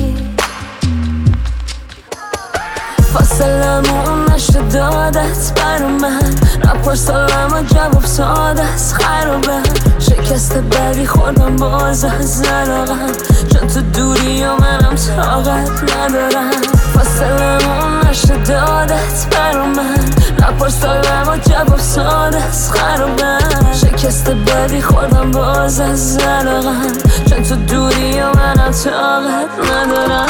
فاصلمون نشد دادت برا من، نپرسالم و جواب ساده است خرابم، شکست بدی خوردم باز از علاقم، چون تو دوری و منم طاقت ندارم. فاصلمون نشد دادت برا من، نپرسالم و جواب ساده است خرابم، شکست بدی خوردم باز از علاقم، چون تو دوری و منم طاقت ندارم.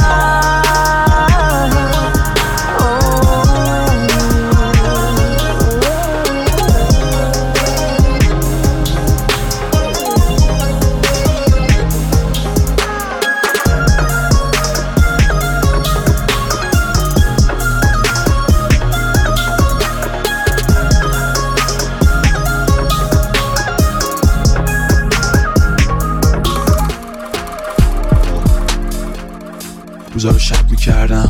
روزا رو شب میکردم،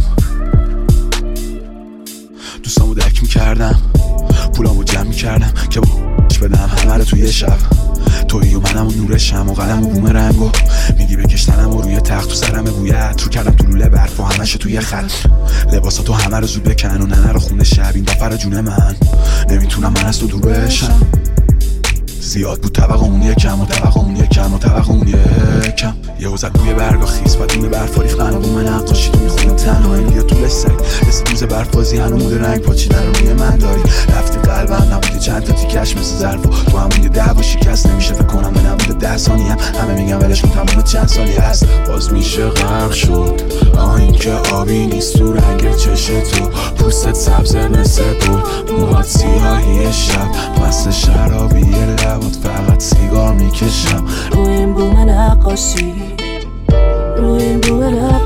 دوستامو دک میکردم، پولامو جمع میکردم که باش بدم همه رو توی یه شب، تویی و منم و نورشم و قلم و بومرنگ و میگی بکشتنم و روی تخت تو سرم بویت رو کردم تو لوله برف و همشه توی خط، لباساتو همه رو زود بکن و ننه رو خونه شب، این دفعه جون من نمیتونم من از تو دور بشم، زیاد بود طبقمون یکم و طبقمون یکم و طبقمون یکم، یه وزد روی برگا خیس و دونه برفا ریختن و بوم نقاشی تو میخونه تنهایی یا طول سگ، رسید روز برفازی هنو موده رنگ پاچیدن رو روی من داری. رفتی قلبم نبودی چند تا تیکش مثل ظرف و تو همون یه 10 و شکست نمیشه فکر کنم به نبوده 10 ثانیه هم همه میگم ولش کن تمام چند سالی هست باز میشه غرق شد. این که آبی نیست تو رنگ چش تو، پوستت سبز مثل گل، موهات سیاهی شب، مست شرابی لبات فقط سیگار میکشم. روی این بوم نقاشی، روی این بوم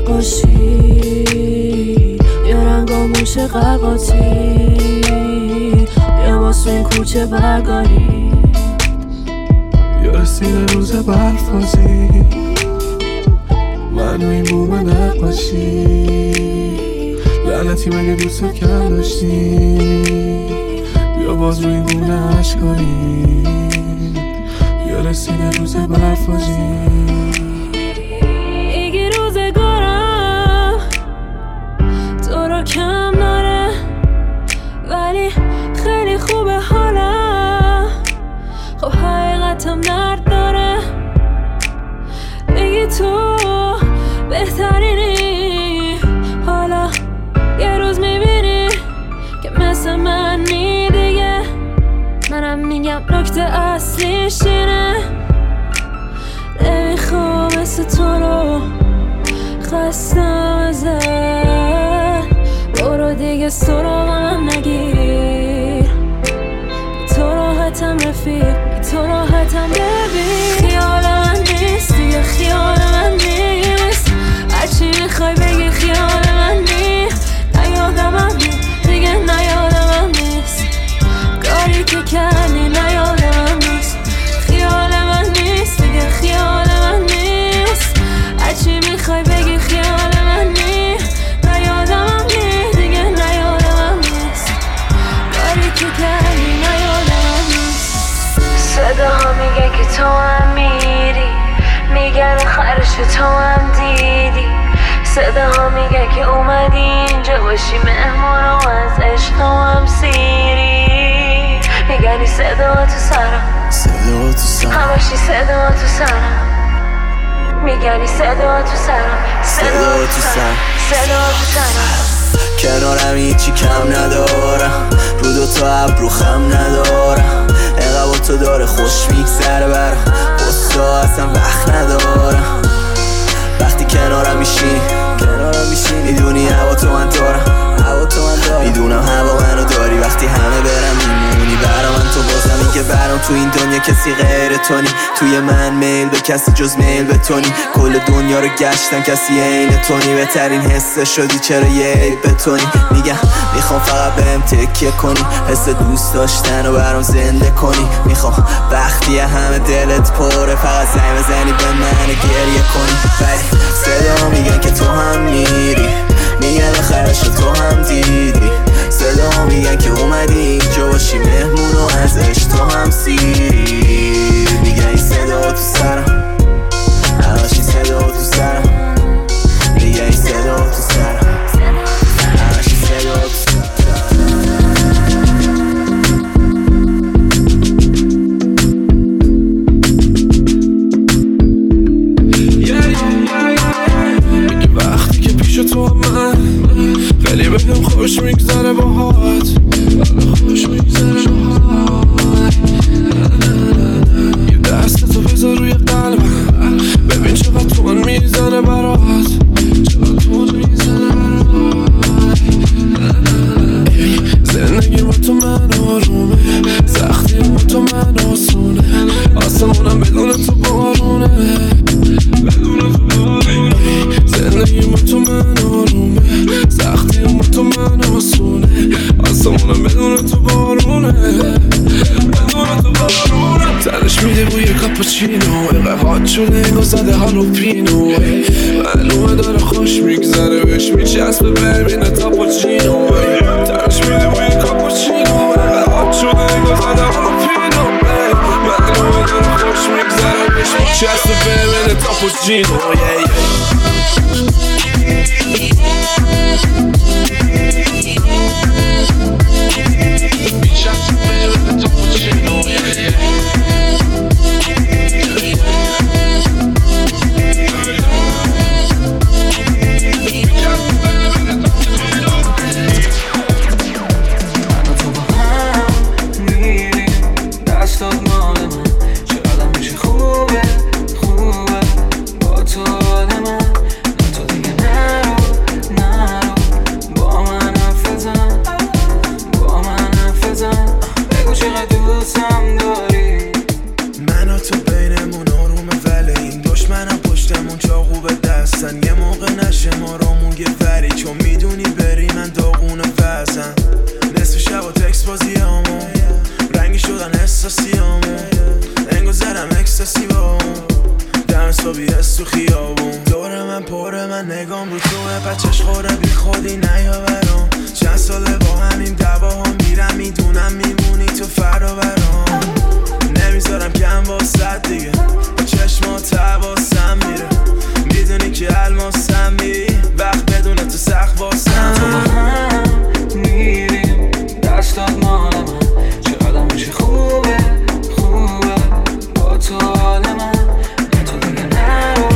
نقاشی، یا رنگاموش قرقاتی، یا واسه این کوچه برگاری، یا رسید روز برفازی. من روی این بوم نقاشی، لعنتی مگه دوست کم داشتی، بیا باز روی این گونه اشکاری، یا رسید روز برفازی. ایگی روزگارم تو رو کم داره، ولی خیلی خوبه حالم، خب حقیقتم درد داره. بگی تو بهترینی، حالا یه روز میبینی که مثل منی دیگه. منم میگم نکته اصلیش اینه، نمیخوام مثل تو رو خستم ازت. برو دیگه سراغم نگیر، تو راحتم رفیق، تو راحتم ببین. خیال من نیست دیگه، خیال من نیست، هرچی میخوای بگی خیال من نیست. نیادمم دیگه، نیادمم نیست، کاری که کردی نیادمم نیست. خیال من نیست دیگه، خیال من نیست، هرچی میخوای بگی خیال من نیست. نیادمم دیگه، نیادمم نیست، کاری که کردی نیادمم نیست. صداها میگه که تو هم میری، میگن آخرش تو هم دیدی. صداها میگه که اومدی اینجا باشی مهمون و از عشق هم سیری. میگنی صدا تو سرم، همشی صدا تو سرم. میگنی صدا تو سرم، صدا تو سرم، صدا تو سرم. کنارم هیچی کم ندارم، رو دوتا ابرو خم ندارم. اینقدر با تو داره خوش میگذره برم، بستا اصلا وقت ندارم. وقتی کنارم میشی میدونی هوا تو من دارم، میدونم هوا منو داری. وقتی همه برم میمونی برا من تو، بازم این که برام تو این دنیا کسی غیر تو نی. توی من میل به کسی جز میل به تو نی. کل دنیا رو گشتم کسی عین تو نی. بهترین حس شدی چرا یه عیب به تو نی. میگم میخوام فقط بهم تکیه کنی، حس دوست داشتن رو برام زنده کنی. میخوام وقتی همه دلت پره فقط زنگ بزنی به من گریه کنی. ولی صدا میگن که تو هم میری، میگن آخرش تو هم دیدی. صدا میگن که اومدی اینجا باشی مهمون و از عشق تو هم سیری. میگن این صدا تو سرم، همشی صدا تو سرم. میگن این صدا تو سرم، همشی صدا تو سرم. تو من خیلی بهم خوش میگذره باهات، خوش میگذره باهات. یه دستتو بذار روی قلبم، ببین چقدر تون میزنه برات، چقدر تون میزنه برات. زندگی با تو من آرومه، سختی با تو من آسونه، آسمونم بدون تو بارونه، بدون تو بارونه. زندگی با تو من آرومه، سختی با تو من آسونه، آسمونم بدون تو بارونه، بدون تو بارونه. تنش میده بوی کاپوچینو، اینقدر هات شده اینگاه زده هالوپینو. معلومه داره خوش میگذره بهش میچسبه ببینه تاپوچینو. تنش میده بوی کاپوچینو، اینقدر هات شده اینگاه زده هالوپینو. معلومه داره خوش میگذره بهش میچسبه ببینه تاپوچینو. با اون دم صبحی تو خیابون دور من پره من نگام رو توه بچش خوره بی خودی نیا برام چند ساله با همین دعوا هم میرم میدونم میمونی تو فردا برام نمیذارم کم واسد دیگه چشمات حواسم میره میدونی که الماسم وقت بدون تو سخت واسم تو با هم میریم دستات مال من چقدر میشه خوبه خوبه با تو حال من تو دیگه نرو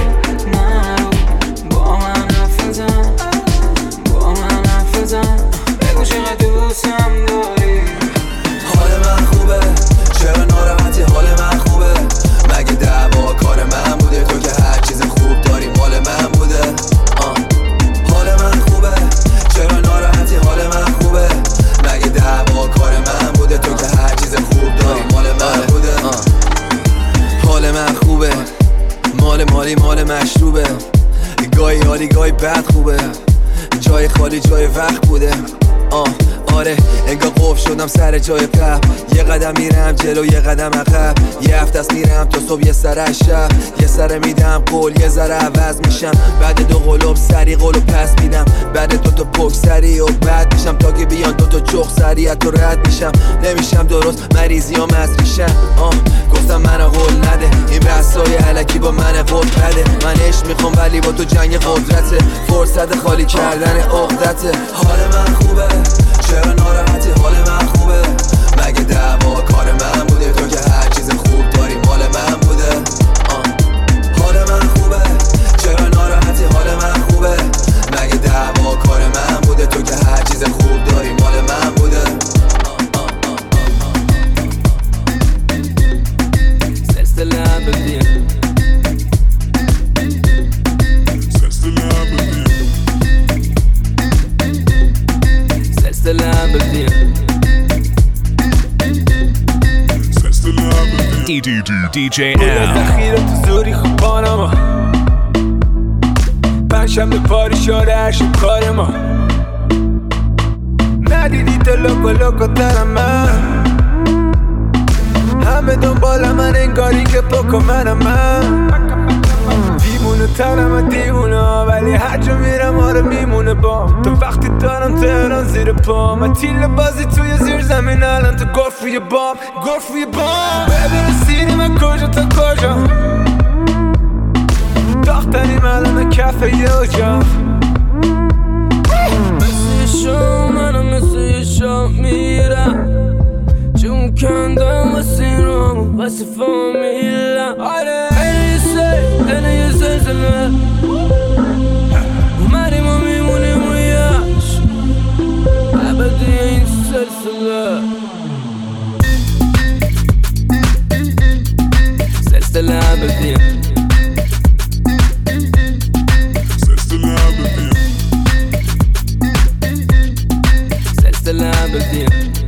با من حرف بزن با من حرف بزن بگو چقدر دوستم داری حال من خوبه چرا ناراحتی حال من خوبه مگه دعوا کار من بوده تو که هر چیز خوب داری مال من بوده حال من خوبه چرا ناراحتی حال من خوبه مگه دعوا کار من بوده تو که هر چیز خوب داری مال من بوده حال من خوبه مالی مال مشروبه گاهی حالی گاهی بد خوبه جای خالی جای وقت بوده آره انگار قفل شدم سر جای قبل یه قدم میرم جلو یه قدم عقب یه هفته است میرم تا صبح یه سر از شب یه سر میدم قول یه ذره عوض میشم بعد دو قلوب سری قولو پس میدم بعد دو پک سری و بعد میشم تا که بیان دو چخ سری از تو رد میشم نمیشم درست مریضیام از ریشم گفتم منو قول نده این بحثای الکی با من قول بده من عشق میخوام ولی با تو جنگ قدرته فرصت خالی کردن عقدته حال من خوبه چرا ناراحتی حال من خوبه مگه دعوا کار من بوده تو که هر چیز خوب داری مال من بوده حال من خوبه چرا ناراحتی حال من خوبه مگه دعوا کار من بوده تو که هر چیز خوب داری مال من بوده سلسله ابدیه DJ L ذخیره تو زوری خوب بانما پنجشنبه پاری شده هر شب کار ما ندیدی تو لوکو ترم من همه دنبال من انگاری که پاکو منم من دیمونه تنم دیمونه ولی هر جا میرم آره میمونه بام تو وقتی دارم تهران زیر پام من تیل بازی توی زیر زمین الان تو گفت روی بام ببین سیری من کجا تا کجا داختریم الان کفه یه اجا مثل شام منم مثل شام میرم جون کندم واسه رام واسه فامیلم آره دنه یه زلزله اومدیم و میمونیم و یاش ابدی این سلسله ابدیه سلسله ابدیه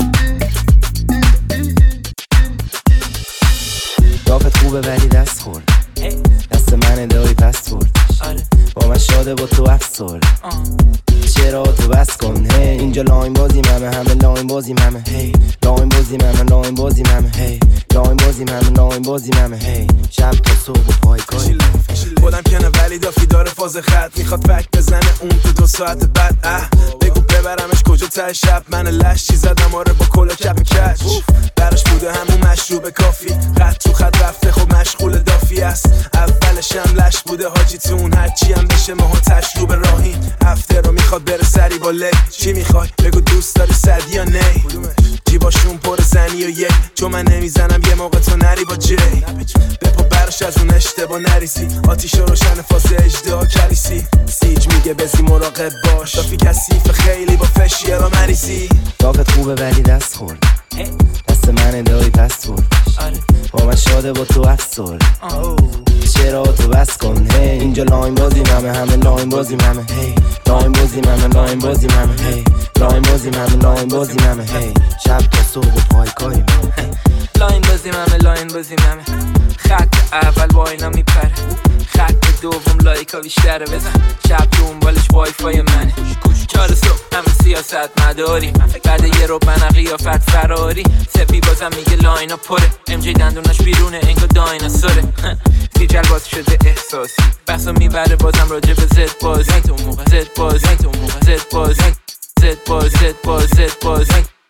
رافت خوبه ولی دست خورد دست من دایی پس برد با من شاده با تو افسر چرا تو بس کن هی اینجا لاین بازیم همه لاین بازیم همه هی لاین بازیم لاین بازیم هی لاین بازیم لاین بازیم هی شب تا صبح پای کاری خودم کنه ولی دافی داره فاز خط میخواد فک بزنه اون تو 2 ساعت بعد بگو ببرمش کجا ته شب من لش چی زدم آره با کل کپ کچ براش بوده همون مشروب کافی خط تو خط رفته خب مشغول دافی است اولش هم لش بوده حاجی تون هرچی هم بشه ماها تشروب راهین هفته رو میخواد بره سری با لی چی میخوای بگو دوست داری صد یا نی جیباشون پر زنی و یک چون من نمیزنم یه موقع تو نری با جی بپا براش از اون اشتباه نریسی آتیش روشن فاز اجدها کلیسی سیج میگه بزی مراقب باش دافی کثیف خیلی با فشیه را مریسی رافت خوبه ولی دست خورد دست من دایی پس برد با من شاده با تو افسر چرا تو بس کن هی اینجا لاین بازیم همه لاین بازیم همه هی لاین بازیم لاین بازیم هی لاین بازیم لاین بازیم هی شب تا صبح پای کاری لاین بازیم لاین بازیم خط اول با اینا میپره خط دوم لایک لایکا بیشتره بزن شب دنبالش وای فای منه 4 صبح همه سیاست مداری بعد یه رو من قیافت فراری سپی بازم میگه لاینا پره ام جی دندوناش بیرونه انگار دایناسوره دیجل باز شده احساسی بحثو میبره بازم راجع به زد بازی تو موقع زد بازی تو موقع زد بازی زد باز زد باز زد بازی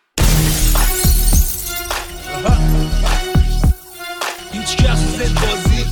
هیچ کس زد بازی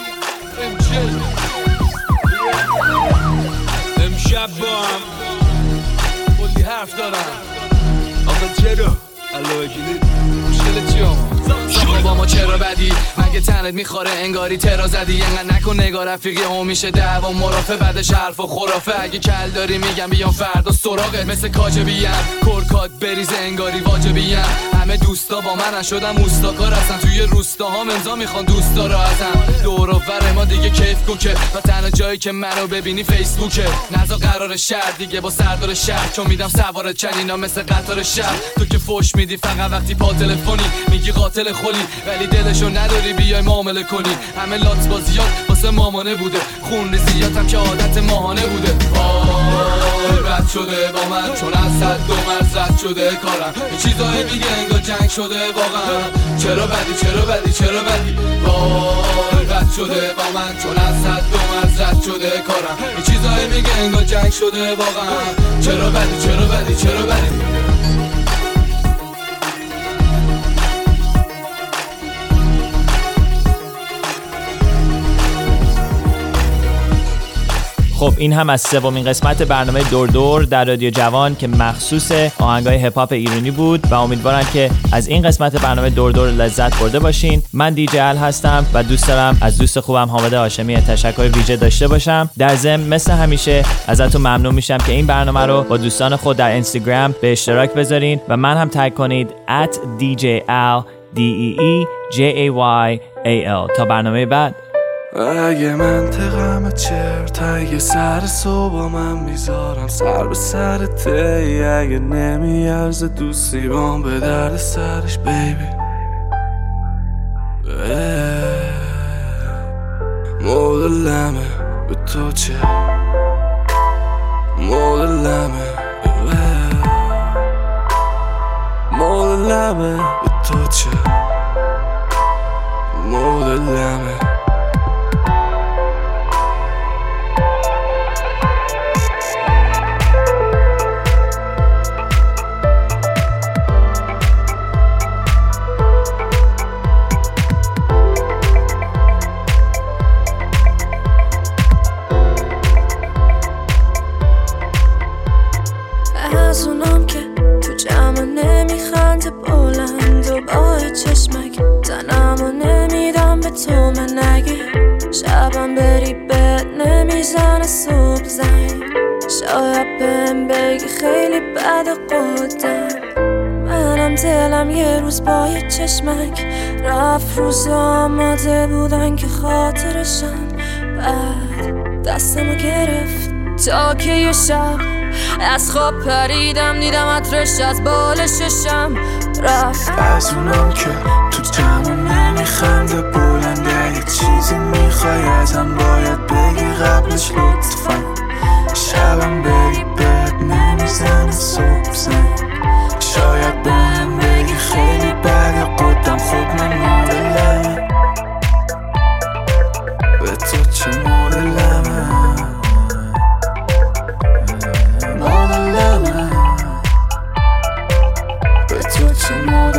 امشب با هم کلی حرف دارم آقا چرا؟ علاوه کلید مشکل چی شما با ما چرا بدی؟ مگه تنت میخوره انگاری ترا زدی انقدر نکن نگاه رفیقی هم میشه دعوا مرافع بعدش حرف و خرافه اگه کل داری میگم بیام فردا سراغت مثل کاجبیم کرکات بریز انگاری واجبیم همه دوستا با من شدم اوستاکار هستن توی روستاها امضا میخوان دوستا را ازم دور و بر ما دیگه کیف کن که و تنها جایی که منو ببینی فیسبوکه نزا قرار شهر دیگه با سردار شهر چون میدم سوار چنینا مثل قطار شهر تو که فوش میدی فقط وقتی پا تلفنی میگی قاتل خلی ولی دلشو نداری بیای معامله کنی همه لات بازیات واسه مامانه بوده خون ریزیاتم که عادت ماهانه بوده رد شده با من چون از صد دو مرز رد شده کارم یه چیزای دیگه انگار جنگ شده واقعا چرا بدی رد شده با من چون از صد دو مرز رد شده کارم یه چیزای میگه انگار جنگ شده واقعا چرا بدی خب این هم از سومین قسمت برنامه دور دور در رادیو جوان که مخصوص آهنگای هپ هاپ ایرانی بود و امیدوارم که از این قسمت برنامه دور دور لذت برده باشین. من دیجی ال هستم و دوست دارم از دوست خوبم حامد هاشمی تشکر ویژه داشته باشم. در ضمن مثل همیشه ازتون ممنون میشم که این برنامه رو با دوستان خود در اینستاگرام به اشتراک بذارین و من هم تگ کنید @DJAL DEEJAYAL. تا برنامه بعد. اگه منطقم چرت اگه سر صبح من میذارم سر به سرت اگه نمیارز دوستی بام به درد سرش بیبی مدلمه به تو چه مدلمه به تو چه مدلمه از اونم که تو جمع نمیخنده بلند و با چشمک تنمو نمیدم به تو من نگه شبم بری بد نمیزنه صبح زنگ شاید بهم بگی خیلی بد قدم منم دلم یه روز با یه چشمک رفت روز آماده بودن که خاطرشم بعد دستمو گرفت تا که یه شب از خواب پریدم دیدم عطرش از بال ششم رفت از اونم که تو جمع نمیخنده بلنده یه چیزی میخوای ازم باید بگی قبلش لطفا شبم بری بد نمیزنه صبح زنگ شاید بهم بگی خیلی بد قدم خب من مدلمه به تو چه مدلمه به تو چه مدلمه